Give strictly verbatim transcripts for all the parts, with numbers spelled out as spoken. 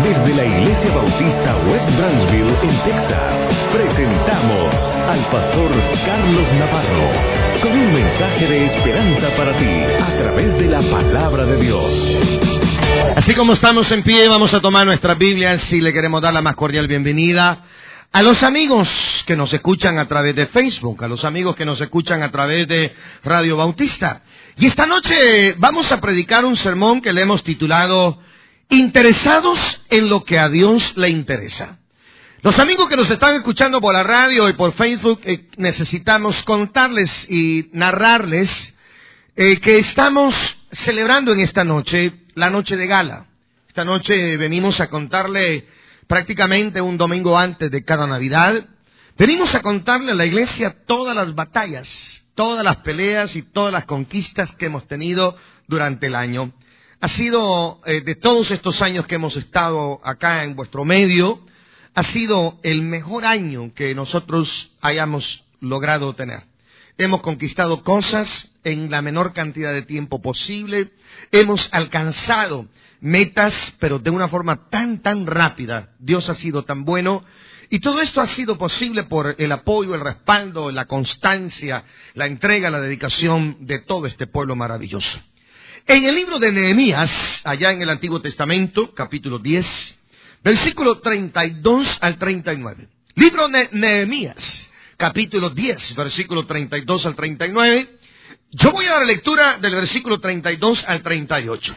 Desde la Iglesia Bautista West Branchville, en Texas, presentamos al pastor Carlos Navarro con un mensaje de esperanza para ti a través de la palabra de Dios. Así como estamos en pie, vamos a tomar nuestras Biblias y le queremos dar la más cordial bienvenida a los amigos que nos escuchan a través de Facebook, a los amigos que nos escuchan a través de Radio Bautista. Y esta noche vamos a predicar un sermón que le hemos titulado Interesados en lo que a Dios le interesa. Los amigos que nos están escuchando por la radio y por Facebook, eh, necesitamos contarles y narrarles eh, que estamos celebrando en esta noche la noche de gala. Esta noche venimos a contarle prácticamente un domingo antes de cada Navidad. Venimos a contarle a la iglesia todas las batallas, todas las peleas y todas las conquistas que hemos tenido durante el año. Ha sido, eh, de todos estos años que hemos estado acá en vuestro medio, ha sido el mejor año que nosotros hayamos logrado tener. Hemos conquistado cosas en la menor cantidad de tiempo posible. Hemos alcanzado metas, pero de una forma tan, tan rápida. Dios ha sido tan bueno. Y todo esto ha sido posible por el apoyo, el respaldo, la constancia, la entrega, la dedicación de todo este pueblo maravilloso. En el libro de Nehemías, allá en el Antiguo Testamento, capítulo diez, versículo treinta y dos al treinta y nueve. Libro de Nehemías, capítulo diez, versículo treinta y dos al treinta y nueve. Yo voy a dar lectura del versículo treinta y dos al treinta y ocho.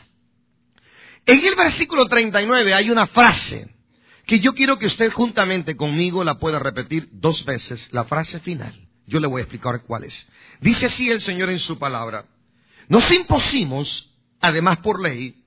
En el versículo treinta y nueve hay una frase que yo quiero que usted juntamente conmigo la pueda repetir dos veces, la frase final. Yo le voy a explicar cuál es. Dice así el Señor en su palabra: nos impusimos, además por ley,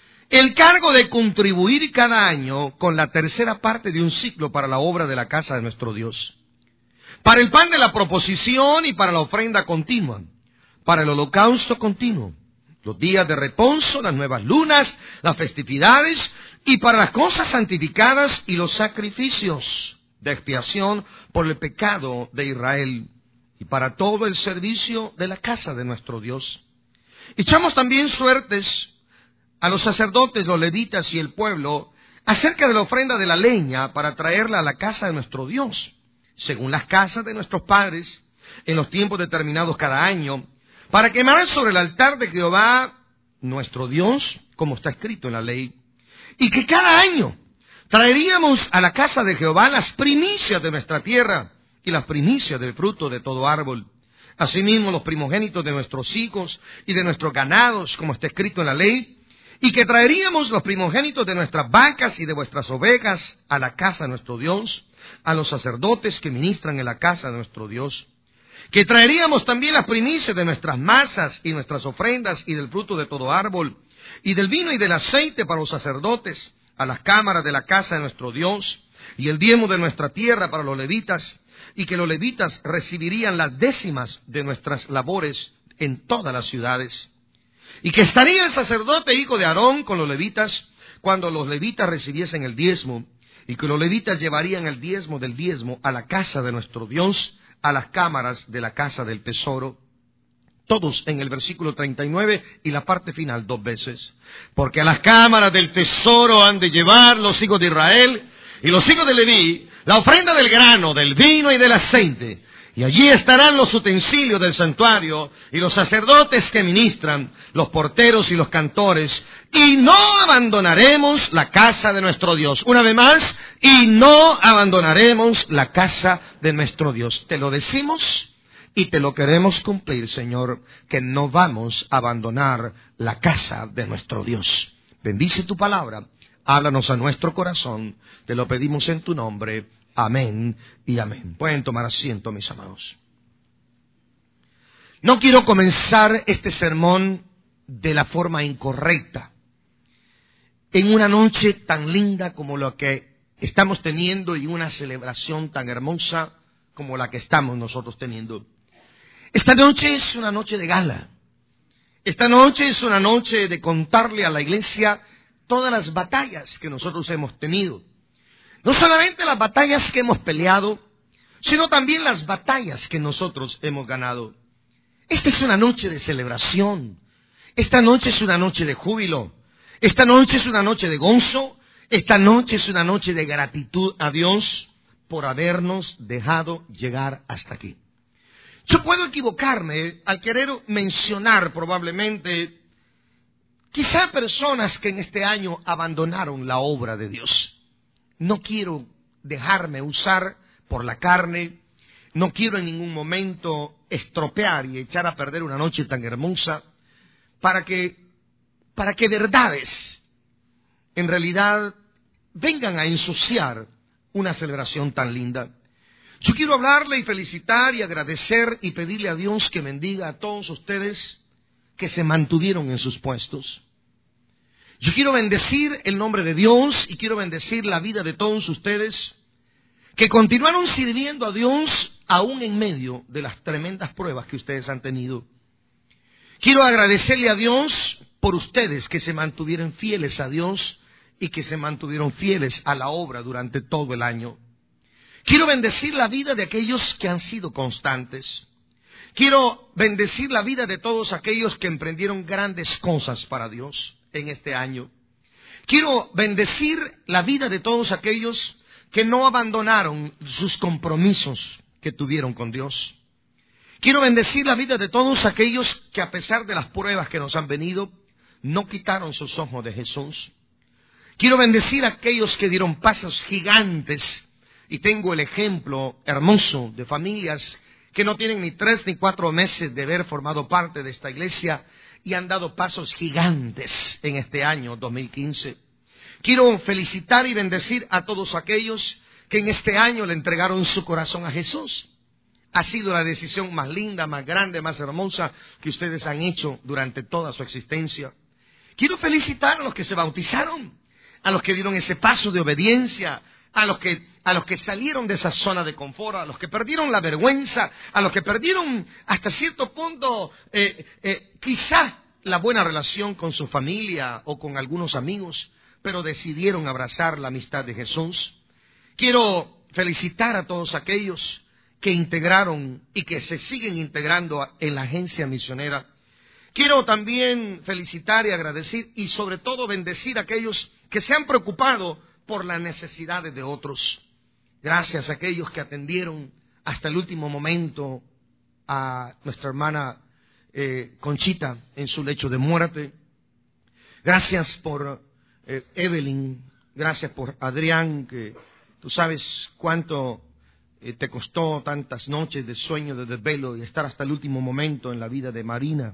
el cargo de contribuir cada año con la tercera parte de un ciclo para la obra de la casa de nuestro Dios, para el pan de la proposición y para la ofrenda continua, para el holocausto continuo, los días de reposo, las nuevas lunas, las festividades y para las cosas santificadas y los sacrificios de expiación por el pecado de Israel y para todo el servicio de la casa de nuestro Dios. Echamos también suertes a los sacerdotes, los levitas y el pueblo acerca de la ofrenda de la leña para traerla a la casa de nuestro Dios, según las casas de nuestros padres, en los tiempos determinados cada año, para quemar sobre el altar de Jehová nuestro Dios, como está escrito en la ley, y que cada año traeríamos a la casa de Jehová las primicias de nuestra tierra y las primicias del fruto de todo árbol. Asimismo, los primogénitos de nuestros hijos y de nuestros ganados, como está escrito en la ley, y que traeríamos los primogénitos de nuestras vacas y de vuestras ovejas a la casa de nuestro Dios, a los sacerdotes que ministran en la casa de nuestro Dios. Que traeríamos también las primicias de nuestras masas y nuestras ofrendas y del fruto de todo árbol, y del vino y del aceite para los sacerdotes, a las cámaras de la casa de nuestro Dios, y el diezmo de nuestra tierra para los levitas, y que los levitas recibirían las décimas de nuestras labores en todas las ciudades. Y que estaría el sacerdote hijo de Aarón con los levitas cuando los levitas recibiesen el diezmo, y que los levitas llevarían el diezmo del diezmo a la casa de nuestro Dios, a las cámaras de la casa del tesoro. Todos en el versículo treinta y nueve y la parte final dos veces. Porque a las cámaras del tesoro han de llevar los hijos de Israel y los hijos de Leví la ofrenda del grano, del vino y del aceite. Y allí estarán los utensilios del santuario y los sacerdotes que ministran, los porteros y los cantores. Y no abandonaremos la casa de nuestro Dios. Una vez más, y no abandonaremos la casa de nuestro Dios. Te lo decimos y te lo queremos cumplir, Señor, que no vamos a abandonar la casa de nuestro Dios. Bendice tu palabra. Háblanos a nuestro corazón, te lo pedimos en tu nombre, amén y amén. Pueden tomar asiento, mis amados. No quiero comenzar este sermón de la forma incorrecta, en una noche tan linda como la que estamos teniendo y una celebración tan hermosa como la que estamos nosotros teniendo. Esta noche es una noche de gala, esta noche es una noche de contarle a la iglesia todas las batallas que nosotros hemos tenido. No solamente las batallas que hemos peleado, sino también las batallas que nosotros hemos ganado. Esta es una noche de celebración. Esta noche es una noche de júbilo. Esta noche es una noche de gozo. Esta noche es una noche de gratitud a Dios por habernos dejado llegar hasta aquí. Yo puedo equivocarme al querer mencionar probablemente quizá personas que en este año abandonaron la obra de Dios. No quiero dejarme usar por la carne, no quiero en ningún momento estropear y echar a perder una noche tan hermosa para que, para que verdades en realidad vengan a ensuciar una celebración tan linda. Yo quiero hablarle y felicitar y agradecer y pedirle a Dios que bendiga a todos ustedes que se mantuvieron en sus puestos. Yo quiero bendecir el nombre de Dios y quiero bendecir la vida de todos ustedes que continuaron sirviendo a Dios aún en medio de las tremendas pruebas que ustedes han tenido. Quiero agradecerle a Dios por ustedes que se mantuvieron fieles a Dios y que se mantuvieron fieles a la obra durante todo el año. Quiero bendecir la vida de aquellos que han sido constantes. Quiero bendecir la vida de todos aquellos que emprendieron grandes cosas para Dios en este año. Quiero bendecir la vida de todos aquellos que no abandonaron sus compromisos que tuvieron con Dios. Quiero bendecir la vida de todos aquellos que a pesar de las pruebas que nos han venido, no quitaron sus ojos de Jesús. Quiero bendecir a aquellos que dieron pasos gigantes. Y tengo el ejemplo hermoso de familias que no tienen ni tres ni cuatro meses de haber formado parte de esta iglesia y han dado pasos gigantes en este año dos mil quince. Quiero felicitar y bendecir a todos aquellos que en este año le entregaron su corazón a Jesús. Ha sido la decisión más linda, más grande, más hermosa que ustedes han hecho durante toda su existencia. Quiero felicitar a los que se bautizaron, a los que dieron ese paso de obediencia, a los que, a los que salieron de esa zona de confort, a los que perdieron la vergüenza, a los que perdieron hasta cierto punto eh, eh, quizá la buena relación con su familia o con algunos amigos, pero decidieron abrazar la amistad de Jesús. Quiero felicitar a todos aquellos que integraron y que se siguen integrando en la agencia misionera. Quiero también felicitar y agradecer y sobre todo bendecir a aquellos que se han preocupado por las necesidades de otros. Gracias a aquellos que atendieron hasta el último momento a nuestra hermana eh, Conchita en su lecho de muerte. Gracias por eh, Evelyn, gracias por Adrián, que tú sabes cuánto eh, te costó tantas noches de sueño, de desvelo y estar hasta el último momento en la vida de Marina.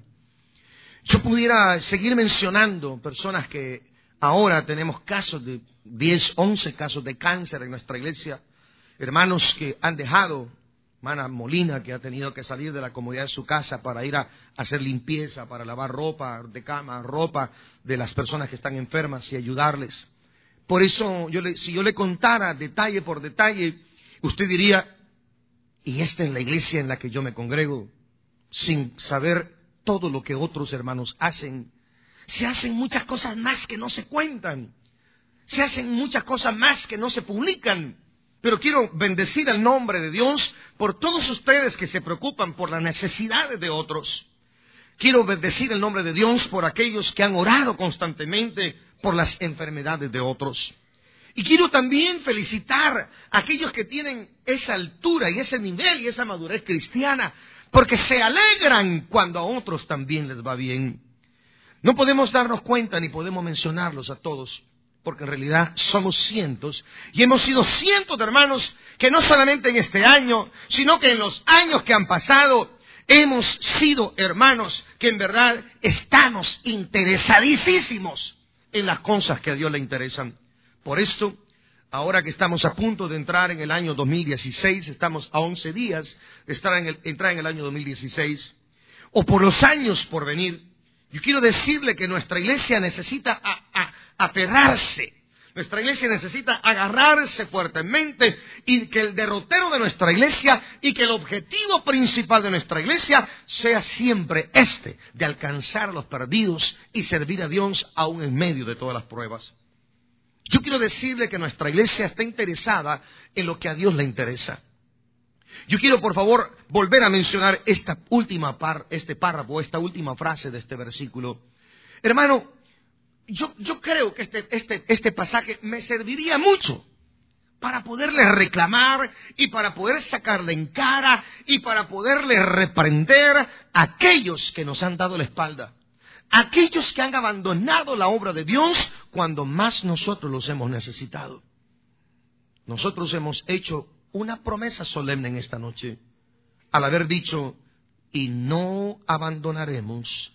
Yo pudiera seguir mencionando personas que ahora tenemos casos de diez, once casos de cáncer en nuestra iglesia. Hermanos que han dejado, hermana Molina que ha tenido que salir de la comodidad de su casa para ir a hacer limpieza, para lavar ropa de cama, ropa de las personas que están enfermas y ayudarles. Por eso, yo le, si yo le contara detalle por detalle, usted diría, y esta es la iglesia en la que yo me congrego, sin saber todo lo que otros hermanos hacen. Se hacen muchas cosas más que no se cuentan. Se hacen muchas cosas más que no se publican. Pero quiero bendecir el nombre de Dios por todos ustedes que se preocupan por las necesidades de otros. Quiero bendecir el nombre de Dios por aquellos que han orado constantemente por las enfermedades de otros. Y quiero también felicitar a aquellos que tienen esa altura y ese nivel y esa madurez cristiana, porque se alegran cuando a otros también les va bien. No podemos darnos cuenta ni podemos mencionarlos a todos, porque en realidad somos cientos y hemos sido cientos de hermanos que no solamente en este año, sino que en los años que han pasado, hemos sido hermanos que en verdad estamos interesadísimos en las cosas que a Dios le interesan. Por esto, ahora que estamos a punto de entrar en el año dos mil dieciséis, estamos a once días de estar en el, entrar en el año dos mil dieciséis, o por los años por venir, yo quiero decirle que nuestra iglesia necesita a, a, aferrarse, nuestra iglesia necesita agarrarse fuertemente y que el derrotero de nuestra iglesia y que el objetivo principal de nuestra iglesia sea siempre este, de alcanzar a los perdidos y servir a Dios aún en medio de todas las pruebas. Yo quiero decirle que nuestra iglesia está interesada en lo que a Dios le interesa. Yo quiero, por favor, volver a mencionar esta última par, este párrafo, esta última frase de este versículo. Hermano, yo, yo creo que este, este, este pasaje me serviría mucho para poderle reclamar y para poder sacarle en cara y para poderle reprender a aquellos que nos han dado la espalda, aquellos que han abandonado la obra de Dios cuando más nosotros los hemos necesitado. Nosotros hemos hecho una promesa solemne en esta noche, al haber dicho, y no abandonaremos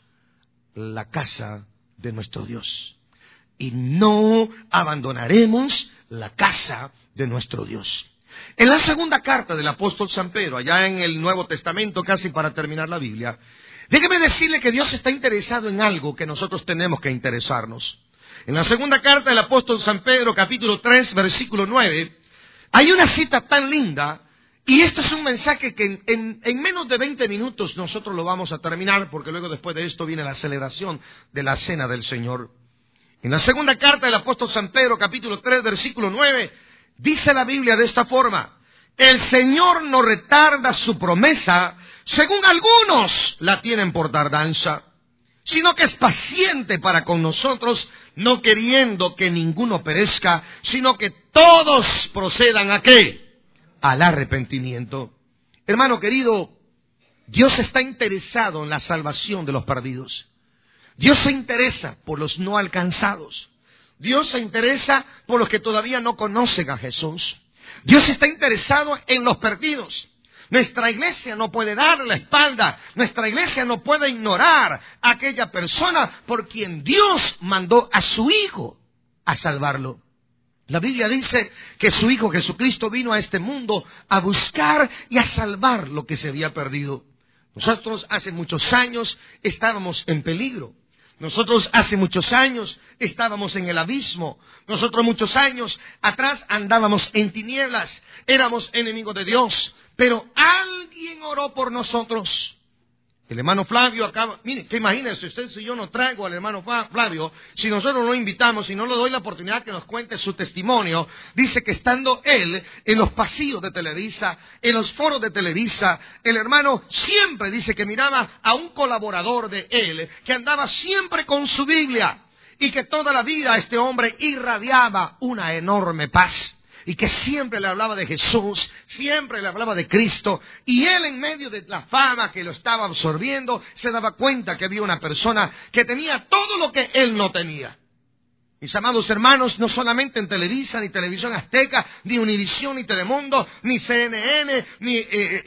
la casa de nuestro Dios. Y no abandonaremos la casa de nuestro Dios. En la segunda carta del apóstol San Pedro, allá en el Nuevo Testamento, casi para terminar la Biblia, déjeme decirle que Dios está interesado en algo que nosotros tenemos que interesarnos. En la segunda carta del apóstol San Pedro, capítulo tres, versículo nueve, hay una cita tan linda, y esto es un mensaje que en, en, en menos de veinte minutos nosotros lo vamos a terminar, porque luego después de esto viene la celebración de la Cena del Señor. En la segunda carta del apóstol San Pedro, capítulo tres, versículo nueve, dice la Biblia de esta forma: el Señor no retarda su promesa, según algunos la tienen por tardanza, sino que es paciente para con nosotros, no queriendo que ninguno perezca, sino que todos procedan ¿a qué? Al arrepentimiento. Hermano querido, Dios está interesado en la salvación de los perdidos. Dios se interesa por los no alcanzados. Dios se interesa por los que todavía no conocen a Jesús. Dios está interesado en los perdidos. Nuestra iglesia no puede darle la espalda. Nuestra iglesia no puede ignorar a aquella persona por quien Dios mandó a su Hijo a salvarlo. La Biblia dice que su Hijo Jesucristo vino a este mundo a buscar y a salvar lo que se había perdido. Nosotros hace muchos años estábamos en peligro. Nosotros hace muchos años estábamos en el abismo. Nosotros muchos años atrás andábamos en tinieblas. Éramos enemigos de Dios. Pero alguien oró por nosotros. El hermano Flavio acaba... Mire, que imagínense usted si yo no traigo al hermano Flavio, si nosotros lo invitamos, si no le doy la oportunidad que nos cuente su testimonio, dice que estando él en los pasillos de Televisa, en los foros de Televisa, el hermano siempre dice que miraba a un colaborador de él, que andaba siempre con su Biblia, y que toda la vida este hombre irradiaba una enorme paz. Y que siempre le hablaba de Jesús, siempre le hablaba de Cristo. Y él, en medio de la fama que lo estaba absorbiendo, se daba cuenta que había una persona que tenía todo lo que él no tenía. Mis amados hermanos, no solamente en Televisa, ni Televisión Azteca, ni Univisión, ni Telemundo, ni C N N, ni eh,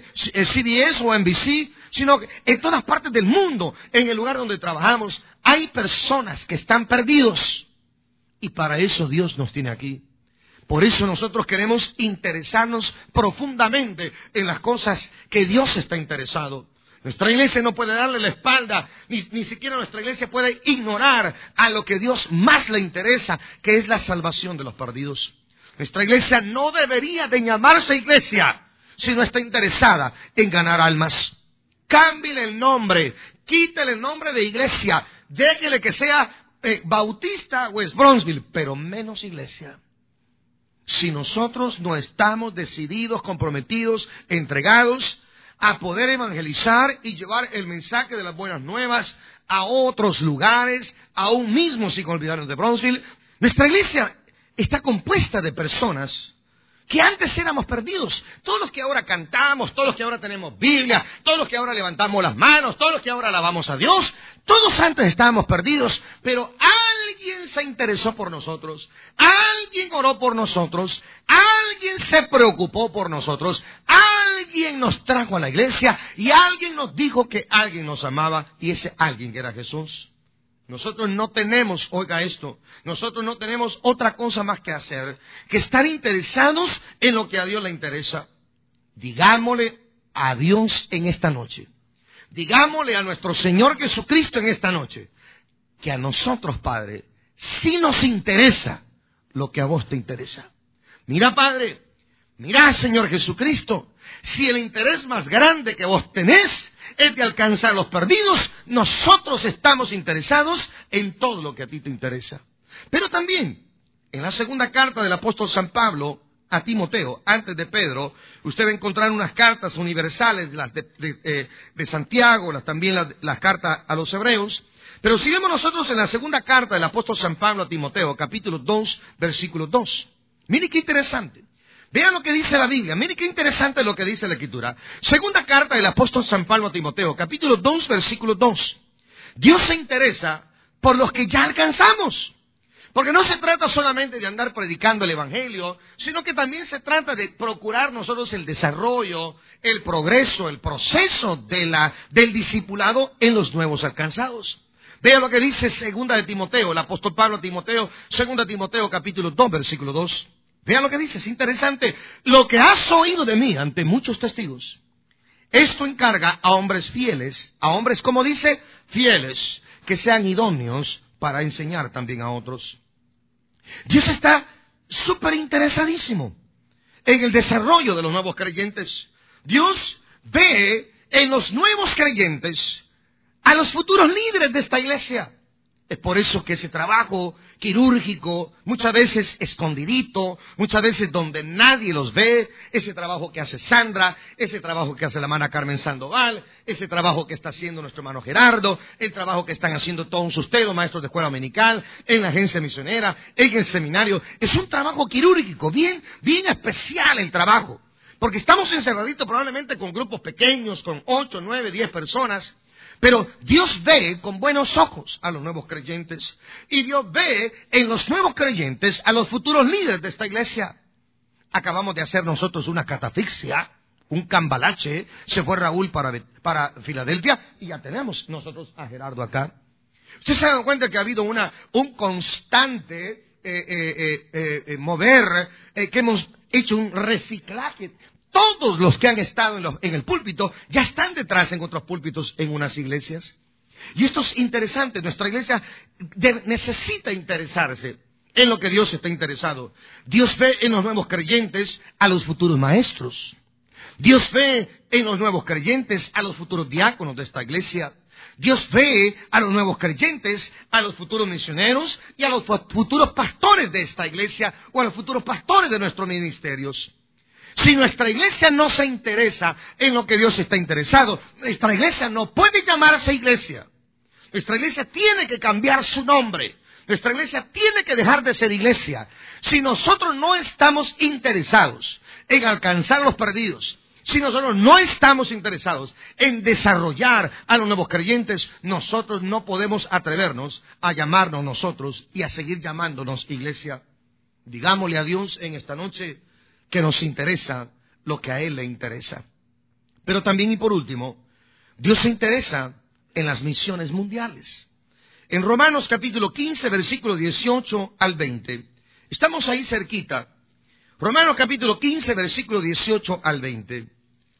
C B S o N B C, sino que en todas partes del mundo, en el lugar donde trabajamos, hay personas que están perdidos. Y para eso Dios nos tiene aquí. Por eso nosotros queremos interesarnos profundamente en las cosas que Dios está interesado. Nuestra iglesia no puede darle la espalda, ni, ni siquiera nuestra iglesia puede ignorar a lo que Dios más le interesa, que es la salvación de los perdidos. Nuestra iglesia no debería de llamarse iglesia si no está interesada en ganar almas. Cámbiale el nombre, quítele el nombre de iglesia, déjele que sea eh, Bautista West Bronzeville, pero menos iglesia. Si nosotros no estamos decididos, comprometidos, entregados a poder evangelizar y llevar el mensaje de las buenas nuevas a otros lugares, aún mismo sin olvidarnos de Bronzeville, nuestra iglesia está compuesta de personas que antes éramos perdidos. Todos los que ahora cantamos, todos los que ahora tenemos Biblia, todos los que ahora levantamos las manos, todos los que ahora alabamos a Dios, todos antes estábamos perdidos, pero alguien se interesó por nosotros, alguien oró por nosotros, alguien se preocupó por nosotros, alguien nos trajo a la iglesia y alguien nos dijo que alguien nos amaba y ese alguien que era Jesús. Nosotros no tenemos, oiga esto, nosotros no tenemos otra cosa más que hacer que estar interesados en lo que a Dios le interesa. Digámosle a Dios en esta noche, digámosle a nuestro Señor Jesucristo en esta noche, que a nosotros, Padre, sí nos interesa lo que a vos te interesa. Mira, Padre, mira, Señor Jesucristo, si el interés más grande que vos tenés es de alcanzar a los perdidos, nosotros estamos interesados en todo lo que a ti te interesa. Pero también, en la segunda carta del apóstol San Pablo a Timoteo, antes de Pedro, usted va a encontrar unas cartas universales, las de, de, eh, de Santiago, las, también las, las cartas a los hebreos. Pero si vemos nosotros en la segunda carta del apóstol San Pablo a Timoteo, capítulo dos, versículo dos. Mire qué interesante. Vean lo que dice la Biblia. Mire qué interesante lo que dice la Escritura. Segunda carta del apóstol San Pablo a Timoteo, capítulo dos, versículo dos. Dios se interesa por los que ya alcanzamos. Porque no se trata solamente de andar predicando el Evangelio, sino que también se trata de procurar nosotros el desarrollo, el progreso, el proceso de la, del discipulado en los nuevos alcanzados. Vean lo que dice segunda de Timoteo, el apóstol Pablo a Timoteo, segunda de Timoteo capítulo dos, versículo dos. Vean lo que dice, es interesante. Lo que has oído de mí ante muchos testigos, esto encarga a hombres fieles, a hombres, como dice, fieles, que sean idóneos para enseñar también a otros. Dios está súper interesadísimo en el desarrollo de los nuevos creyentes. Dios ve en los nuevos creyentes a los futuros líderes de esta iglesia. Es por eso que ese trabajo quirúrgico, muchas veces escondidito, muchas veces donde nadie los ve, ese trabajo que hace Sandra, ese trabajo que hace la hermana Carmen Sandoval, ese trabajo que está haciendo nuestro hermano Gerardo, el trabajo que están haciendo todos ustedes, maestros de escuela dominical, en la agencia misionera, en el seminario, es un trabajo quirúrgico, bien, bien especial el trabajo, porque estamos encerraditos probablemente con grupos pequeños, con ocho, nueve, diez personas. Pero Dios ve con buenos ojos a los nuevos creyentes. Y Dios ve en los nuevos creyentes a los futuros líderes de esta iglesia. Acabamos de hacer nosotros una catafixia, un cambalache. Se fue Raúl para, para Filadelfia y ya tenemos nosotros a Gerardo acá. Ustedes se dan cuenta que ha habido una, un constante eh, eh, eh, eh, mover, eh, que hemos hecho un reciclaje. Todos los que han estado en, los, en el púlpito ya están detrás en otros púlpitos en unas iglesias. Y esto es interesante. Nuestra iglesia de, necesita interesarse en lo que Dios está interesado. Dios ve en los nuevos creyentes a los futuros maestros. Dios ve en los nuevos creyentes a los futuros diáconos de esta iglesia. Dios ve a los nuevos creyentes, a los futuros misioneros y a los futuros pastores de esta iglesia o a los futuros pastores de nuestros ministerios. Si nuestra iglesia no se interesa en lo que Dios está interesado, nuestra iglesia no puede llamarse iglesia. Nuestra iglesia tiene que cambiar su nombre. Nuestra iglesia tiene que dejar de ser iglesia. Si nosotros no estamos interesados en alcanzar a los perdidos, si nosotros no estamos interesados en desarrollar a los nuevos creyentes, nosotros no podemos atrevernos a llamarnos nosotros y a seguir llamándonos iglesia. Digámosle a Dios en esta noche que nos interesa lo que a Él le interesa. Pero también y por último, Dios se interesa en las misiones mundiales. En Romanos capítulo quince, versículo dieciocho al veinte. Estamos ahí cerquita. Romanos capítulo quince, versículo dieciocho al veinte.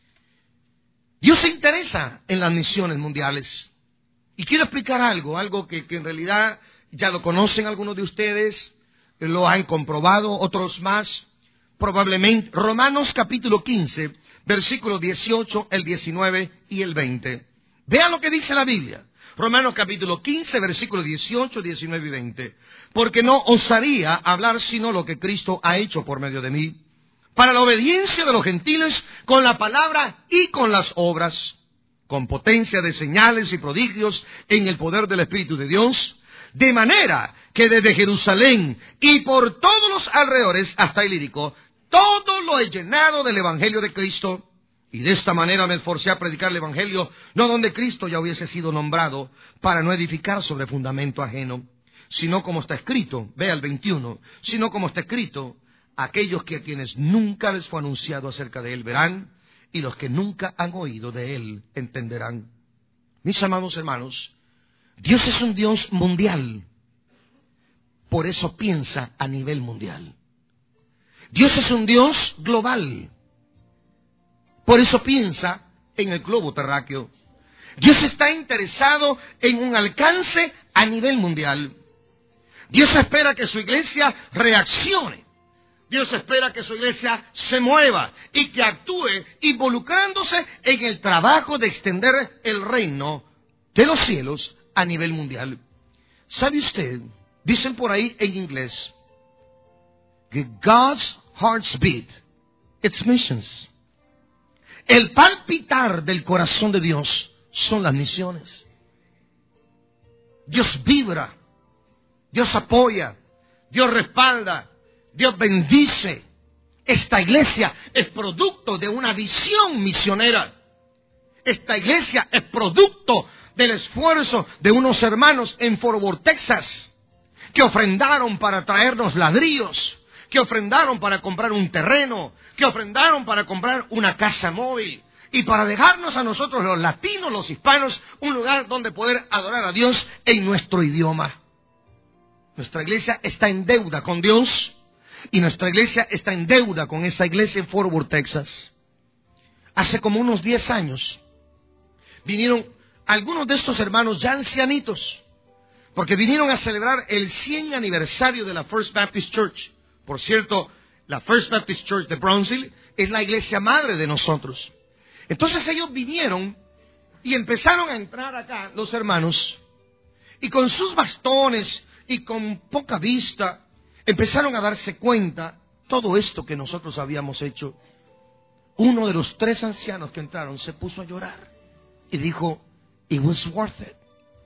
Dios se interesa en las misiones mundiales. Y quiero explicar algo, algo que, que en realidad ya lo conocen algunos de ustedes, lo han comprobado, otros más. Probablemente, Romanos capítulo quince, versículos dieciocho, el diecinueve y el veinte. Vean lo que dice la Biblia. Romanos capítulo quince, versículos dieciocho, diecinueve y veinte. Porque no osaría hablar sino lo que Cristo ha hecho por medio de mí, para la obediencia de los gentiles con la palabra y con las obras, con potencia de señales y prodigios en el poder del Espíritu de Dios, de manera que desde Jerusalén y por todos los alrededores hasta Ilírico, todo lo he llenado del Evangelio de Cristo, y de esta manera me esforcé a predicar el Evangelio, no donde Cristo ya hubiese sido nombrado, para no edificar sobre fundamento ajeno, sino como está escrito, vea el veintiuno, sino como está escrito, aquellos que a quienes nunca les fue anunciado acerca de Él verán, y los que nunca han oído de Él entenderán. Mis amados hermanos, Dios es un Dios mundial, por eso piensa a nivel mundial. Dios es un Dios global, por eso piensa en el globo terráqueo. Dios está interesado en un alcance a nivel mundial. Dios espera que su iglesia reaccione. Dios espera que su iglesia se mueva y que actúe involucrándose en el trabajo de extender el reino de los cielos a nivel mundial. ¿Sabe usted? Dicen por ahí en inglés que God's heart's beat, it's missions. El palpitar del corazón de Dios son las misiones. Dios vibra, Dios apoya, Dios respalda, Dios bendice. Esta iglesia es producto de una visión misionera. Esta iglesia es producto del esfuerzo de unos hermanos en Fort Worth, Texas, que ofrendaron para traernos ladrillos, que ofrendaron para comprar un terreno, que ofrendaron para comprar una casa móvil y para dejarnos a nosotros los latinos, los hispanos, un lugar donde poder adorar a Dios en nuestro idioma. Nuestra iglesia está en deuda con Dios y nuestra iglesia está en deuda con esa iglesia en Fort Worth, Texas. Hace como unos diez años vinieron algunos de estos hermanos ya ancianitos, porque vinieron a celebrar el cien aniversario de la First Baptist Church. Por cierto, la First Baptist Church de Brownsville es la iglesia madre de nosotros. Entonces ellos vinieron y empezaron a entrar acá, los hermanos, y con sus bastones y con poca vista, empezaron a darse cuenta todo esto que nosotros habíamos hecho. Uno de los tres ancianos que entraron se puso a llorar y dijo, "It was worth it.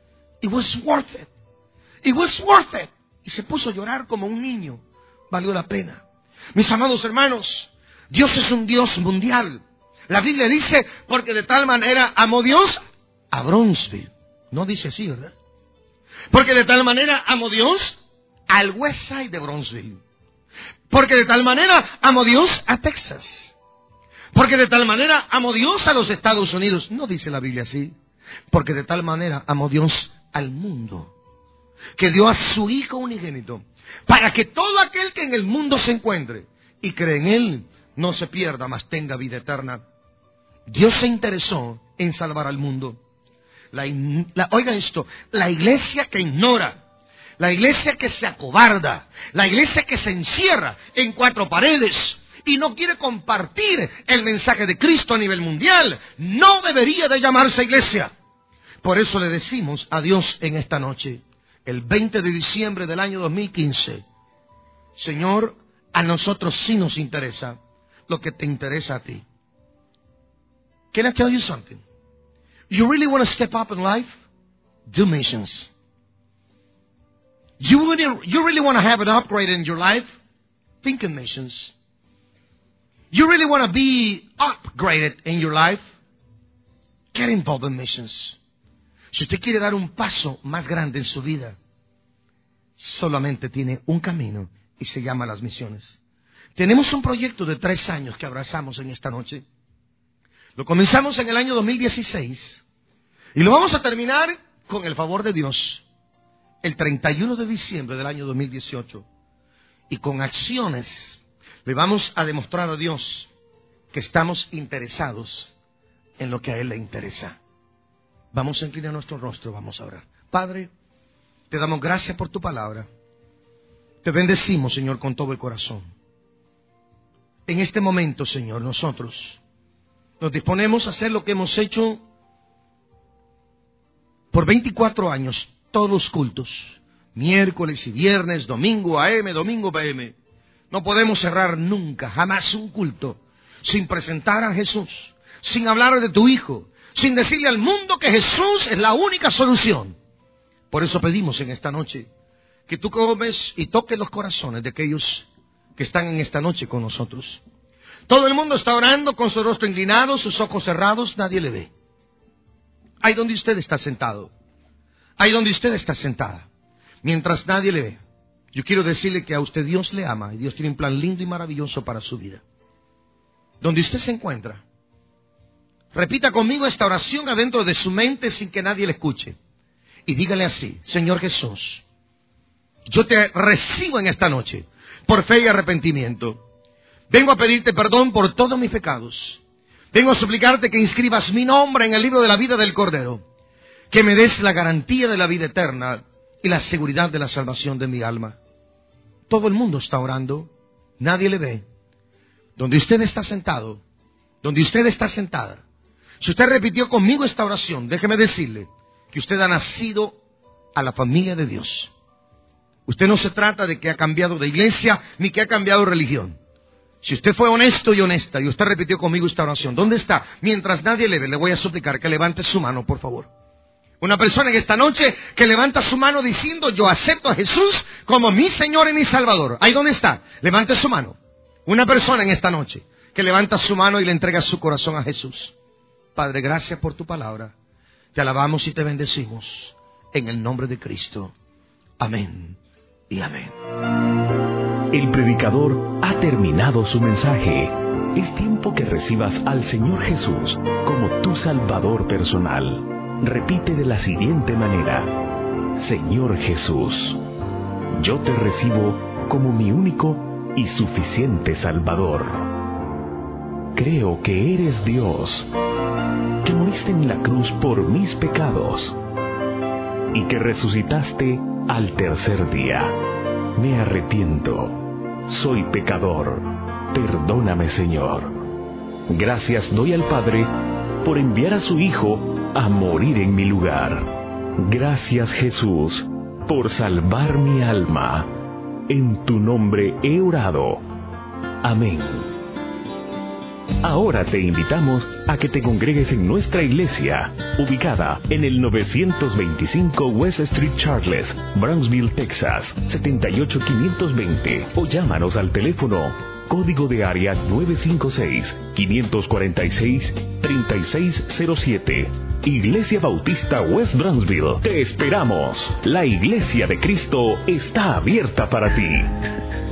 It was worth it. It was worth it." Y se puso a llorar como un niño. Valió la pena. Mis amados hermanos, Dios es un Dios mundial. La Biblia dice, porque de tal manera amó Dios a Brownsville. No dice así, ¿verdad? Porque de tal manera amó Dios al West Side de Brownsville. Porque de tal manera amó Dios a Texas. Porque de tal manera amó Dios a los Estados Unidos. No dice la Biblia así. Porque de tal manera amó Dios al mundo, que dio a su Hijo unigénito, para que todo aquel que en el mundo se encuentre y cree en Él, no se pierda, mas tenga vida eterna. Dios se interesó en salvar al mundo. La, la, oigan esto, la iglesia que ignora, la iglesia que se acobarda, la iglesia que se encierra en cuatro paredes y no quiere compartir el mensaje de Cristo a nivel mundial, no debería de llamarse iglesia. Por eso le decimos a Dios en esta noche, el veinte de diciembre del año dos mil quince, Señor, a nosotros sí nos interesa lo que te interesa a ti. Can I tell you something? You really want to step up in life? Do missions. You really, you really want to have an upgrade in your life? Think in missions. You really want to be upgraded in your life? Get involved in missions. Si usted quiere dar un paso más grande en su vida, solamente tiene un camino y se llama las misiones. Tenemos un proyecto de tres años que abrazamos en esta noche. Lo comenzamos en el año dos mil dieciséis y lo vamos a terminar, con el favor de Dios, el treinta y uno de diciembre del año dos mil dieciocho. Y con acciones le vamos a demostrar a Dios que estamos interesados en lo que a Él le interesa. Vamos a inclinar nuestro rostro, vamos a orar. Padre, te damos gracias por tu palabra. Te bendecimos, Señor, con todo el corazón. En este momento, Señor, nosotros nos disponemos a hacer lo que hemos hecho por veinticuatro años, todos los cultos, miércoles y viernes, domingo A M, domingo P M. No podemos cerrar nunca, jamás un culto sin presentar a Jesús, sin hablar de tu Hijo, sin decirle al mundo que Jesús es la única solución. Por eso pedimos en esta noche que tú comes y toques los corazones de aquellos que están en esta noche con nosotros. Todo el mundo está orando con su rostro inclinado, sus ojos cerrados, nadie le ve. Ahí donde usted está sentado, ahí donde usted está sentada, mientras nadie le ve, yo quiero decirle que a usted Dios le ama y Dios tiene un plan lindo y maravilloso para su vida. Donde usted se encuentra, repita conmigo esta oración adentro de su mente sin que nadie le escuche. Y dígale así: Señor Jesús, yo te recibo en esta noche por fe y arrepentimiento. Vengo a pedirte perdón por todos mis pecados. Vengo a suplicarte que inscribas mi nombre en el libro de la vida del Cordero. Que me des la garantía de la vida eterna y la seguridad de la salvación de mi alma. Todo el mundo está orando, nadie le ve. Donde usted está sentado, donde usted está sentada, si usted repitió conmigo esta oración, déjeme decirle que usted ha nacido a la familia de Dios. Usted no se trata de que ha cambiado de iglesia ni que ha cambiado de religión. Si usted fue honesto y honesta y usted repitió conmigo esta oración, ¿dónde está? Mientras nadie le ve, le voy a suplicar que levante su mano, por favor. Una persona en esta noche que levanta su mano diciendo, yo acepto a Jesús como mi Señor y mi Salvador. ¿Ahí dónde está? Levante su mano. Una persona en esta noche que levanta su mano y le entrega su corazón a Jesús. Padre, gracias por tu palabra. Te alabamos y te bendecimos en el nombre de Cristo. Amén y amén. El predicador ha terminado su mensaje. Es tiempo que recibas al Señor Jesús como tu Salvador personal. Repite de la siguiente manera: Señor Jesús, yo te recibo como mi único y suficiente Salvador. Creo que eres Dios, que moriste en la cruz por mis pecados y que resucitaste al tercer día. Me arrepiento, soy pecador, perdóname, Señor. Gracias doy al Padre por enviar a su Hijo a morir en mi lugar. Gracias, Jesús, por salvar mi alma. En tu nombre he orado. Amén. Ahora te invitamos a que te congregues en nuestra iglesia, ubicada en el novecientos veinticinco West Street Charles, Brownsville, Texas, setenta y ocho quinientos veinte, o llámanos al teléfono código de área nueve cinco seis, cinco cuatro seis, tres seis cero siete. Iglesia Bautista West Brownsville. Te esperamos. La Iglesia de Cristo está abierta para ti.